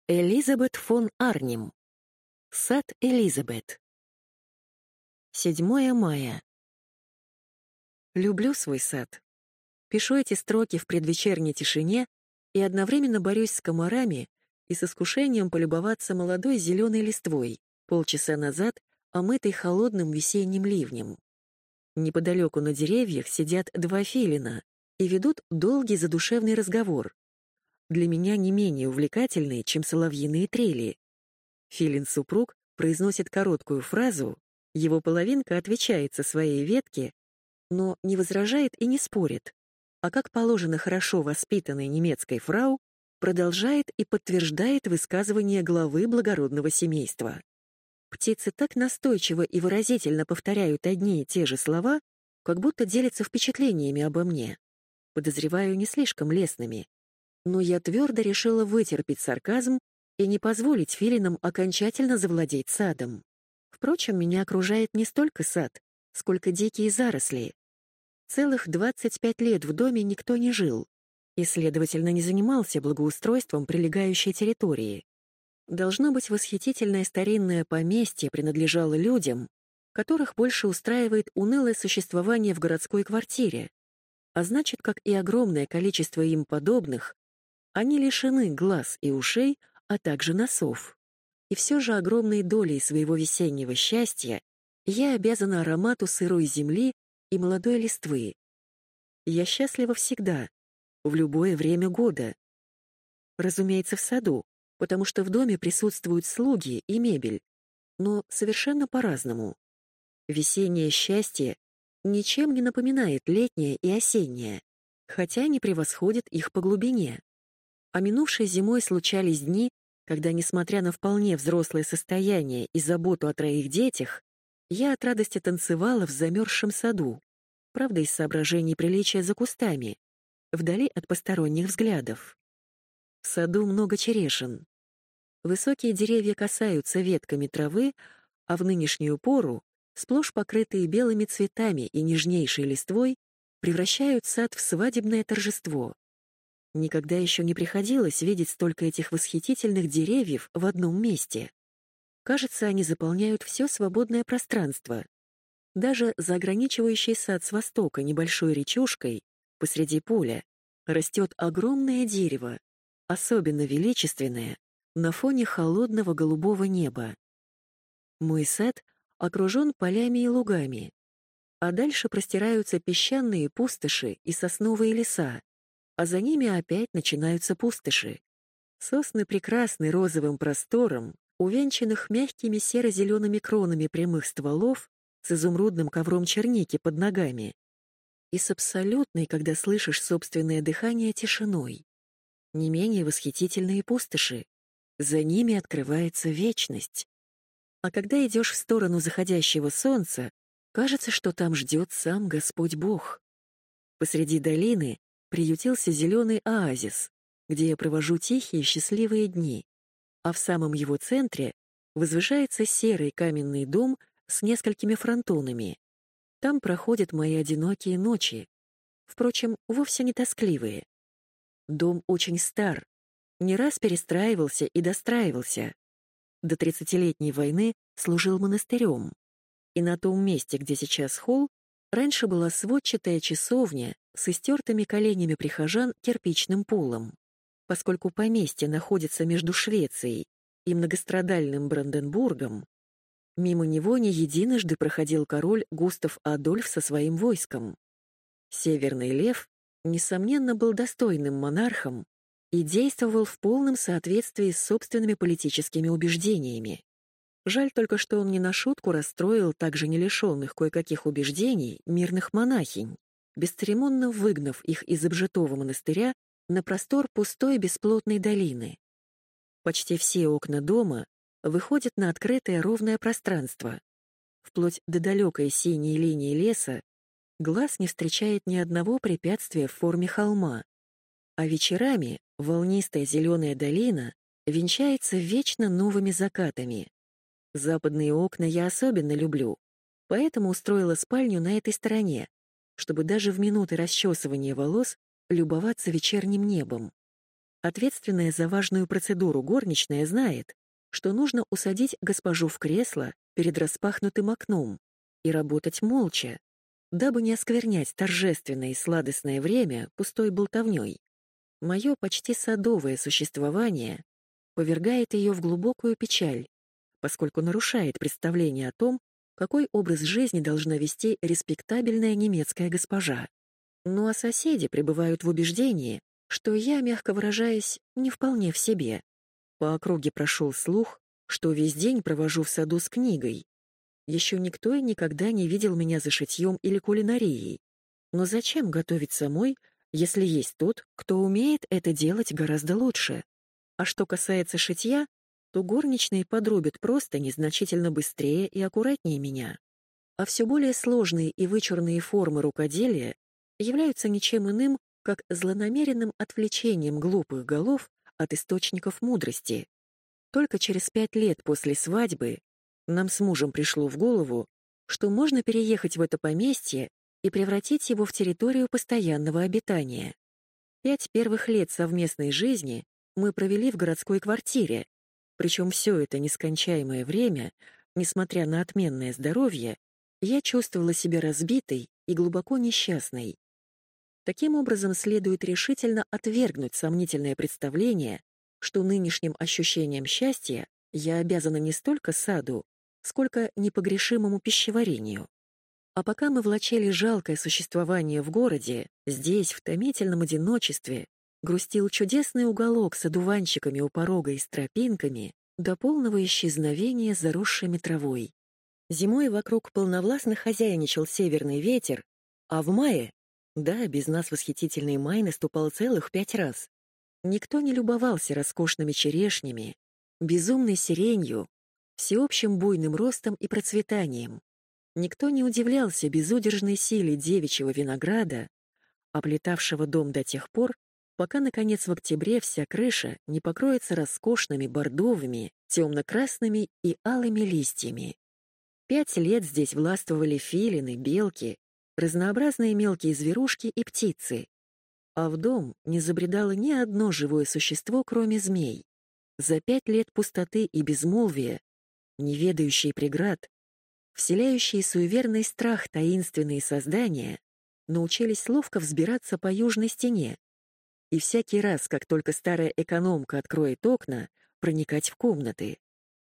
Элизабет фон Арнем. Сад Элизабет. 7 мая. Люблю свой сад. Пишу эти строки в предвечерней тишине и одновременно борюсь с комарами и с искушением полюбоваться молодой зеленой листвой, полчаса назад омытой холодным весенним ливнем. Неподалеку на деревьях сидят два филина и ведут долгий задушевный разговор, для меня не менее увлекательный, чем соловьиные трели. Филин-супруг произносит короткую фразу, его половинка отвечает со своей ветки, но не возражает и не спорит, а как положено хорошо воспитанной немецкой фрау, продолжает и подтверждает высказывание главы благородного семейства. Птицы так настойчиво и выразительно повторяют одни и те же слова, как будто делятся впечатлениями обо мне. Подозреваю, не слишком лестными. Но я твердо решила вытерпеть сарказм и не позволить филинам окончательно завладеть садом. Впрочем, меня окружает не столько сад, сколько дикие заросли. Целых 25 лет в доме никто не жил и, следовательно, не занимался благоустройством прилегающей территории. Должно быть, восхитительное старинное поместье принадлежало людям, которых больше устраивает унылое существование в городской квартире, а значит, как и огромное количество им подобных, они лишены глаз и ушей, а также носов. И все же огромной долей своего весеннего счастья я обязана аромату сырой земли и молодой листвы. Я счастлива всегда, в любое время года. Разумеется, в саду, потому что в доме присутствуют слуги и мебель, но совершенно по-разному. Весеннее счастье ничем не напоминает летнее и осеннее, хотя не превосходит их по глубине. А минувшей зимой случались дни, когда, несмотря на вполне взрослое состояние и заботу о 3 детях, я от радости танцевала в замерзшем саду, правда, из соображений приличия за кустами, вдали от посторонних взглядов. В саду много черешин. Высокие деревья касаются ветками травы, а в нынешнюю пору, сплошь покрытые белыми цветами и нежнейшей листвой, превращают сад в свадебное торжество. Никогда еще не приходилось видеть столько этих восхитительных деревьев в одном месте. Кажется, они заполняют все свободное пространство. Даже за ограничивающий сад с востока небольшой речушкой, посреди поля, растет огромное дерево, особенно величественное, на фоне холодного голубого неба. Мой сад окружен полями и лугами, а дальше простираются песчаные пустоши и сосновые леса, а за ними опять начинаются пустоши. Сосны прекрасны розовым простором, увенчанных мягкими серо-зелеными кронами прямых стволов с изумрудным ковром черники под ногами и с абсолютной, когда слышишь собственное дыхание, тишиной. Не менее восхитительные пустоши. За ними открывается вечность. А когда идешь в сторону заходящего солнца, кажется, что там ждет сам Господь Бог. Посреди долины приютился зеленый оазис, где я провожу тихие счастливые дни, а в самом его центре возвышается серый каменный дом с несколькими фронтонами. Там проходят мои одинокие ночи, впрочем, вовсе не тоскливые. Дом очень стар, не раз перестраивался и достраивался. До 30-летней войны служил монастырем. И на том месте, где сейчас холл, раньше была сводчатая часовня с истертыми коленями прихожан кирпичным полом. Поскольку поместье находится между Швецией и многострадальным Бранденбургом, мимо него не единожды проходил король Густав Адольф со своим войском. Северный лев, несомненно, был достойным монархом и действовал в полном соответствии с собственными политическими убеждениями. Жаль только, что он не на шутку расстроил также не лишенных кое-каких убеждений мирных монахинь, бесцеремонно выгнав их из обжитого монастыря на простор пустой бесплотной долины. Почти все окна дома выходят на открытое ровное пространство. Вплоть до далекой синей линии леса глаз не встречает ни одного препятствия в форме холма, а вечерами волнистая зеленая долина венчается вечно новыми закатами. Западные окна я особенно люблю, поэтому устроила спальню на этой стороне, чтобы даже в минуты расчесывания волос любоваться вечерним небом. Ответственная за важную процедуру горничная знает, что нужно усадить госпожу в кресло перед распахнутым окном и работать молча, дабы не осквернять торжественное и сладостное время пустой болтовней. Мое почти садовое существование повергает ее в глубокую печаль, поскольку нарушает представление о том, какой образ жизни должна вести респектабельная немецкая госпожа. Ну а соседи пребывают в убеждении, что я, мягко выражаясь, не вполне в себе. По округе прошел слух, что весь день провожу в саду с книгой. Еще никто и никогда не видел меня за шитьем или кулинарией. Но зачем готовить самой, если есть тот, кто умеет это делать гораздо лучше? А что касается шитья, то горничные подрубят просто незначительно быстрее и аккуратнее меня. А все более сложные и вычурные формы рукоделия являются ничем иным, как злонамеренным отвлечением глупых голов от источников мудрости. Только через 5 лет после свадьбы нам с мужем пришло в голову, что можно переехать в это поместье и превратить его в территорию постоянного обитания. 5 первых лет совместной жизни мы провели в городской квартире, причем все это нескончаемое время, несмотря на отменное здоровье, я чувствовала себя разбитой и глубоко несчастной. Таким образом, следует решительно отвергнуть сомнительное представление, что нынешним ощущением счастья я обязана не столько саду, сколько непогрешимому пищеварению. А пока мы влачили жалкое существование в городе, здесь, в томительном одиночестве, грустил чудесный уголок с одуванчиками у порога и с тропинками до полного исчезновения заросшими травой. Зимой вокруг полновластно хозяйничал северный ветер, а в мае, да, без нас восхитительный май наступал целых 5 раз, никто не любовался роскошными черешнями, безумной сиренью, всеобщим буйным ростом и процветанием. Никто не удивлялся безудержной силе девичьего винограда, облетавшего дом до тех пор, пока, наконец, в октябре вся крыша не покроется роскошными бордовыми, темно-красными и алыми листьями. 5 лет здесь властвовали филины, белки, разнообразные мелкие зверушки и птицы, а в дом не забредало ни одно живое существо, кроме змей. За 5 лет пустоты и безмолвия, не ведающие преград, вселяющие суеверный страх таинственные создания, научились ловко взбираться по южной стене, и всякий раз, как только старая экономка откроет окна, проникать в комнаты.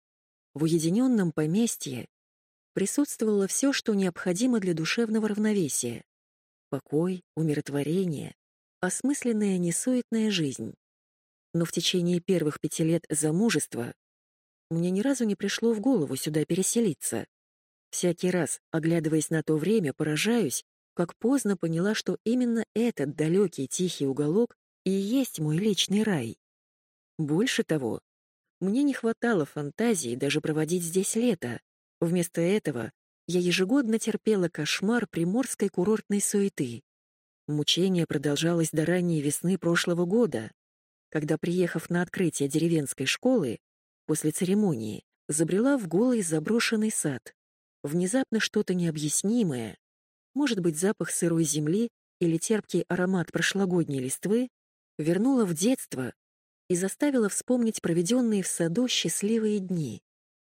В уединенном поместье присутствовало все, что необходимо для душевного равновесия: покой, умиротворение, осмысленная несуетная жизнь. Но в течение первых 5 лет замужества мне ни разу не пришло в голову сюда переселиться. Всякий раз, оглядываясь на то время, поражаюсь, как поздно поняла, что именно этот далекий тихий уголок и есть мой личный рай. Больше того, мне не хватало фантазии даже проводить здесь лето. Вместо этого я ежегодно терпела кошмар приморской курортной суеты. Мучение продолжалось до ранней весны прошлого года, когда, приехав на открытие деревенской школы, после церемонии, забрела в голый заброшенный сад. Внезапно что-то необъяснимое, может быть, запах сырой земли или терпкий аромат прошлогодней листвы, вернуло в детство и заставило вспомнить проведенные в саду счастливые дни.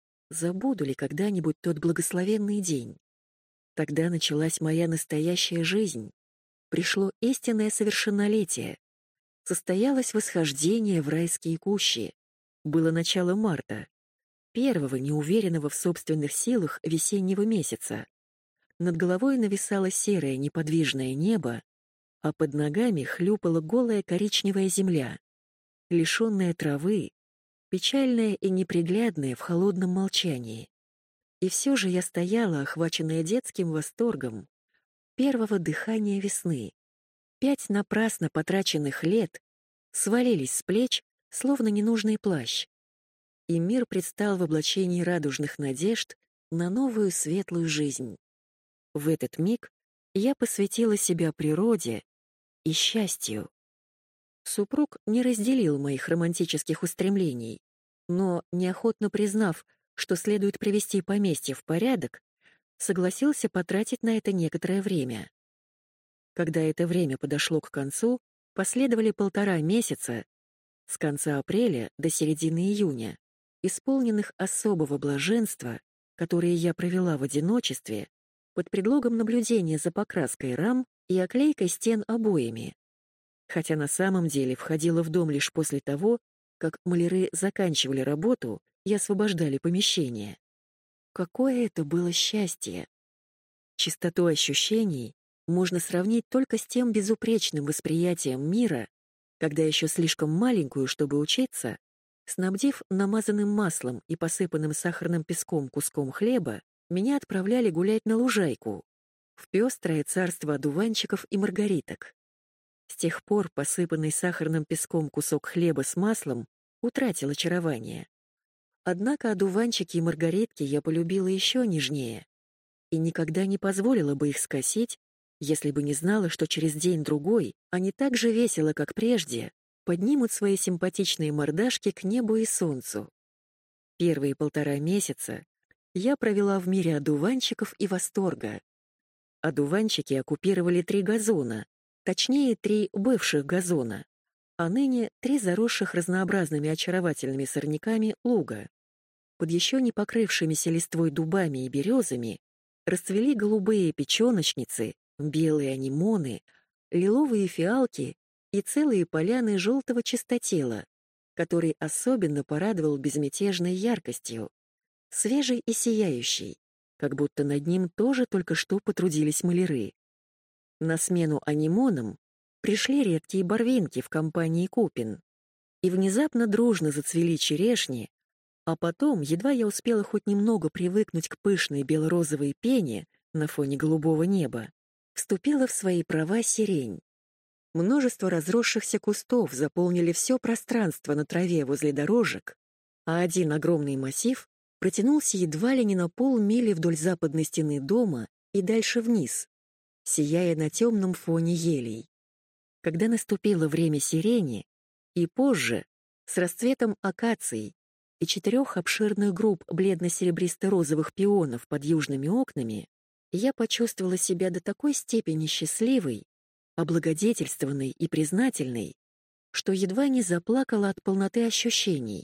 Забуду ли когда-нибудь тот благословенный день? Тогда началась моя настоящая жизнь. Пришло истинное совершеннолетие. Состоялось восхождение в райские кущи. Было начало марта, первого неуверенного в собственных силах весеннего месяца. Над головой нависало серое неподвижное небо, а под ногами хлюпала голая коричневая земля, лишенная травы, печальная и неприглядная в холодном молчании. И все же я стояла, охваченная детским восторгом первого дыхания весны. 5 напрасно потраченных лет свалились с плеч, словно ненужный плащ, и мир предстал в облачении радужных надежд на новую светлую жизнь. В этот миг я посвятила себя природе и счастью. Супруг не разделил моих романтических устремлений, но, неохотно признав, что следует привести поместье в порядок, согласился потратить на это некоторое время. Когда это время подошло к концу, последовали 1,5 месяца, с конца апреля до середины июня, исполненных особого блаженства, которые я провела в одиночестве, под предлогом наблюдения за покраской рам и оклейкой стен обоями. Хотя на самом деле входила в дом лишь после того, как маляры заканчивали работу и освобождали помещение. Какое это было счастье! Чистоту ощущений можно сравнить только с тем безупречным восприятием мира, когда еще слишком маленькую, чтобы учиться, снабдив намазанным маслом и посыпанным сахарным песком куском хлеба, меня отправляли гулять на лужайку, в пестрое царство одуванчиков и маргариток. С тех пор посыпанный сахарным песком кусок хлеба с маслом утратил очарование. Однако одуванчики и маргаритки я полюбила еще нежнее и никогда не позволила бы их скосить, если бы не знала, что через день-другой они так же весело, как прежде, поднимут свои симпатичные мордашки к небу и солнцу. Первые 1,5 месяца я провела в мире одуванчиков и восторга. Одуванчики оккупировали 3 газона, точнее 3 бывших газона, а ныне 3 заросших разнообразными очаровательными сорняками луга. Под еще не покрывшимися листвой дубами и березами расцвели голубые печеночницы, белые анимоны, лиловые фиалки и целые поляны желтого чистотела, который особенно порадовал безмятежной яркостью, свежий и сияющий, как будто над ним тоже только что потрудились маляры. На смену анимонам пришли редкие барвинки в компании купин, и внезапно дружно зацвели черешни, а потом, едва я успела хоть немного привыкнуть к пышной бело-розовой пене на фоне голубого неба, вступила в свои права сирень. Множество разросшихся кустов заполнили все пространство на траве возле дорожек, а один огромный массив протянулся едва ли не на полмили вдоль западной стены дома и дальше вниз, сияя на темном фоне елей. Когда наступило время сирени, и позже, с расцветом акаций и 4 обширных групп бледно-серебристо-розовых пионов под южными окнами, я почувствовала себя до такой степени счастливой, облагодетельствованной и признательной, что едва не заплакала от полноты ощущений.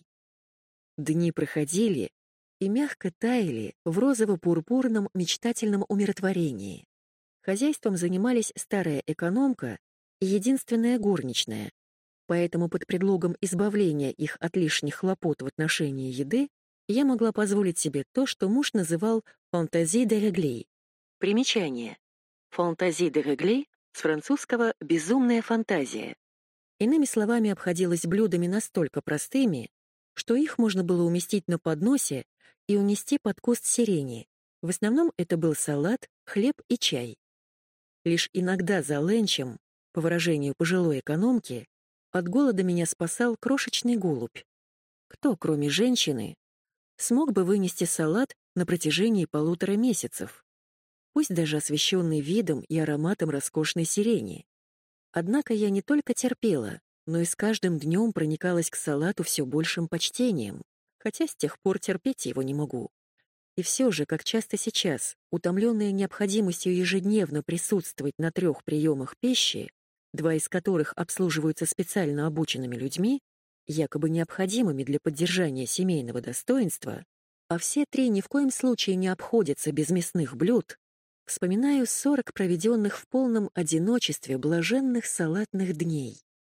Дни проходили и мягко таяли в розово-пурпурном мечтательном умиротворении. Хозяйством занимались старая экономка и единственная горничная, поэтому под предлогом избавления их от лишних хлопот в отношении еды я могла позволить себе то, что муж называл «фантазии де реглей». Примечание. «Фантазии де реглей» с французского «безумная фантазия». Иными словами, обходилось блюдами настолько простыми, что их можно было уместить на подносе и унести под куст сирени. В основном это был салат, хлеб и чай. Лишь иногда за ленчем, по выражению пожилой экономки, от голода меня спасал крошечный голубь. Кто, кроме женщины, смог бы вынести салат на протяжении 1,5 месяцев, пусть даже освещенный видом и ароматом роскошной сирени? Однако я не только терпела, но и с каждым днем проникалась к салату все большим почтением, хотя с тех пор терпеть его не могу. И все же, как часто сейчас, утомленная необходимостью ежедневно присутствовать на 3 приемах пищи, 2 из которых обслуживаются специально обученными людьми, якобы необходимыми для поддержания семейного достоинства, а все 3 ни в коем случае не обходятся без мясных блюд, вспоминаю 40 проведенных в полном одиночестве блаженных салатных дней.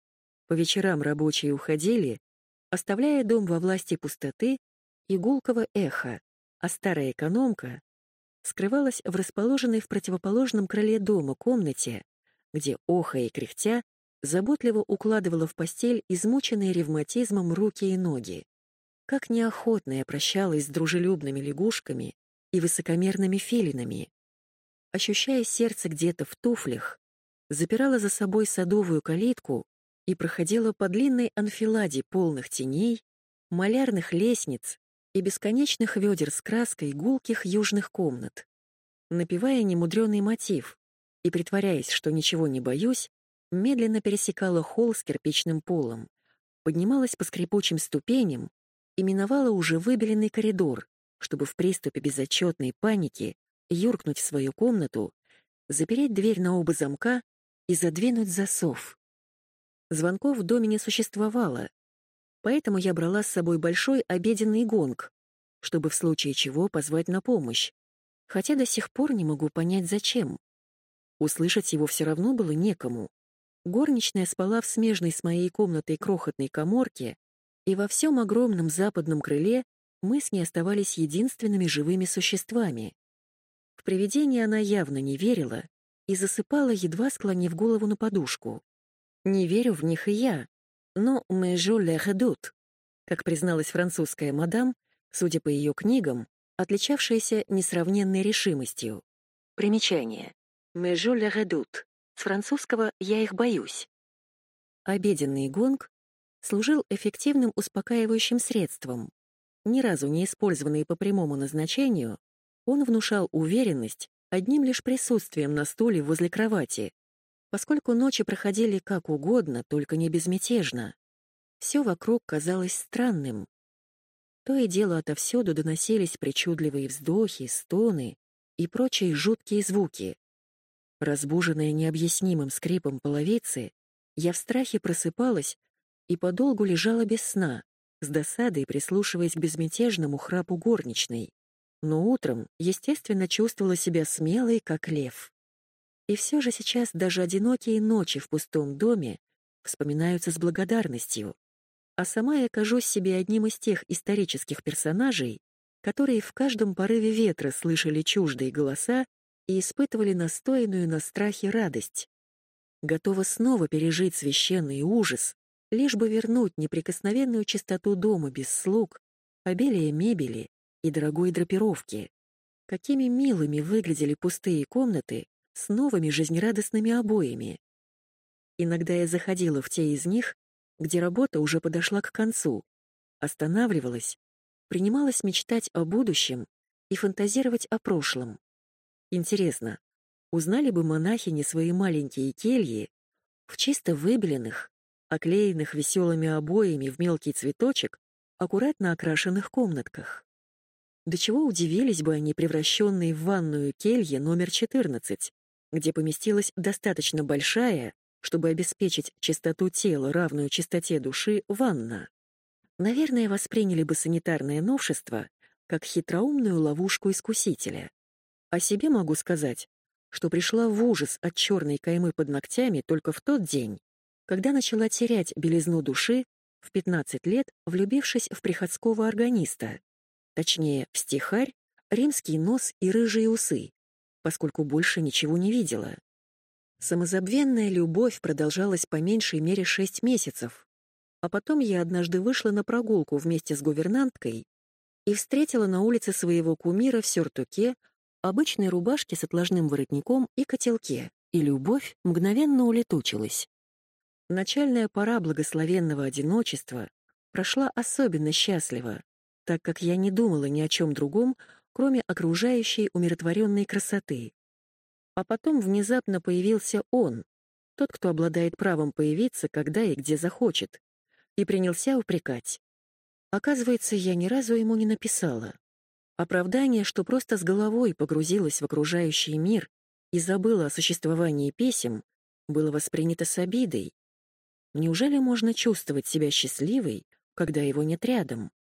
По вечерам рабочие уходили, оставляя дом во власти пустоты и гулкого эха, а старая экономка скрывалась в расположенной в противоположном крыле дома комнате, где, охая и кряхтя, заботливо укладывала в постель измученные ревматизмом руки и ноги. Как неохотно я прощалась с дружелюбными лягушками и высокомерными филинами. Ощущая сердце где-то в туфлях, запирала за собой садовую калитку и проходила по длинной анфиладе полных теней, малярных лестниц и бесконечных ведер с краской гулких южных комнат. Напевая немудрёный мотив и притворяясь, что ничего не боюсь, медленно пересекала холл с кирпичным полом, поднималась по скрипучим ступеням и миновала уже выбеленный коридор, чтобы в приступе безотчетной паники юркнуть в свою комнату, запереть дверь на оба замка и задвинуть засов. Звонков в доме не существовало, Поэтому я брала с собой большой обеденный гонг, чтобы в случае чего позвать на помощь, хотя до сих пор не могу понять, зачем. Услышать его все равно было некому. Горничная спала в смежной с моей комнатой крохотной каморке, и во всем огромном западном крыле мы с ней оставались единственными живыми существами. В привидения она явно не верила и засыпала, едва склонив голову на подушку. Не верю в них и я, но «mais je les redoute», как призналась французская мадам, судя по ее книгам, отличавшаяся несравненной решимостью. Примечание. «Mais je les redoute». С французского «я их боюсь». Обеденный гонг служил эффективным успокаивающим средством. Ни разу не использованный по прямому назначению, он внушал уверенность одним лишь присутствием на стуле возле кровати, поскольку ночи проходили как угодно, только не безмятежно. Все вокруг казалось странным. То и дело отовсюду доносились причудливые вздохи, стоны и прочие жуткие звуки. Разбуженная необъяснимым скрипом половицы, я в страхе просыпалась и подолгу лежала без сна, с досадой прислушиваясь к безмятежному храпу горничной. Но утром, естественно, чувствовала себя смелой, как лев. И все же сейчас даже одинокие ночи в пустом доме вспоминаются с благодарностью. А сама я кажусь себе одним из тех исторических персонажей, которые в каждом порыве ветра слышали чуждые голоса и испытывали настоянную на страхе радость. Готова снова пережить священный ужас, лишь бы вернуть неприкосновенную чистоту дома без слуг, обилие мебели и дорогой драпировки. Какими милыми выглядели пустые комнаты с новыми жизнерадостными обоями. Иногда я заходила в те из них, где работа уже подошла к концу, останавливалась, принималась мечтать о будущем и фантазировать о прошлом. Интересно, узнали бы монахини свои маленькие кельи в чисто выбеленных, оклеенных веселыми обоями в мелкий цветочек, аккуратно окрашенных комнатках? До чего удивились бы они, превращенные в ванную келье номер 14, где поместилась достаточно большая, чтобы обеспечить чистоту тела, равную чистоте души, ванна. Наверное, восприняли бы санитарное новшество как хитроумную ловушку искусителя. О себе могу сказать, что пришла в ужас от черной каймы под ногтями только в тот день, когда начала терять белизну души, в 15 лет влюбившись в приходского органиста, точнее, в стихарь, римский нос и рыжие усы, поскольку больше ничего не видела. Самозабвенная любовь продолжалась по меньшей мере 6 месяцев, а потом я однажды вышла на прогулку вместе с гувернанткой и встретила на улице своего кумира в сюртуке, обычной рубашке с отложным воротником и котелке, и любовь мгновенно улетучилась. Начальная пора благословенного одиночества прошла особенно счастливо, так как я не думала ни о чем другом, кроме окружающей умиротворенной красоты. А потом внезапно появился он, тот, кто обладает правом появиться, когда и где захочет, и принялся упрекать. Оказывается, я ни разу ему не написала. Оправдание, что просто с головой погрузилась в окружающий мир и забыла о существовании писем, было воспринято с обидой. Неужели можно чувствовать себя счастливой, когда его нет рядом?